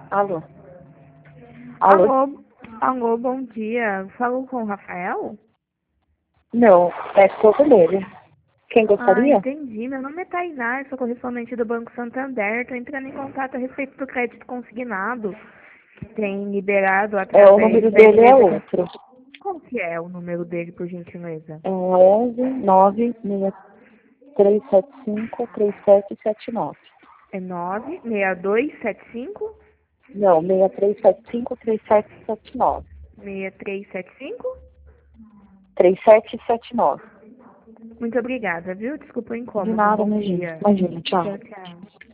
Alô? Alô? Alô, alô, bom dia. Falo com o Rafael? Não, é esposa dele. Quem Ah, gostaria? entendi. Meu nome é Tainá, eu sou correspondente do Banco Santander. Estou entrando em contato a respeito do crédito consignado que tem liberado É, o através número da dele é empresa. outro. Qual que é o número dele, por gentileza? É 11 9 375 3779. É 96275 Não, 6375 3779. 6375. 3779. Muito obrigada, viu? Desculpa o De incômodo. Um nada, bom imagina. dia. Imagina, tchau. Tchau, tchau.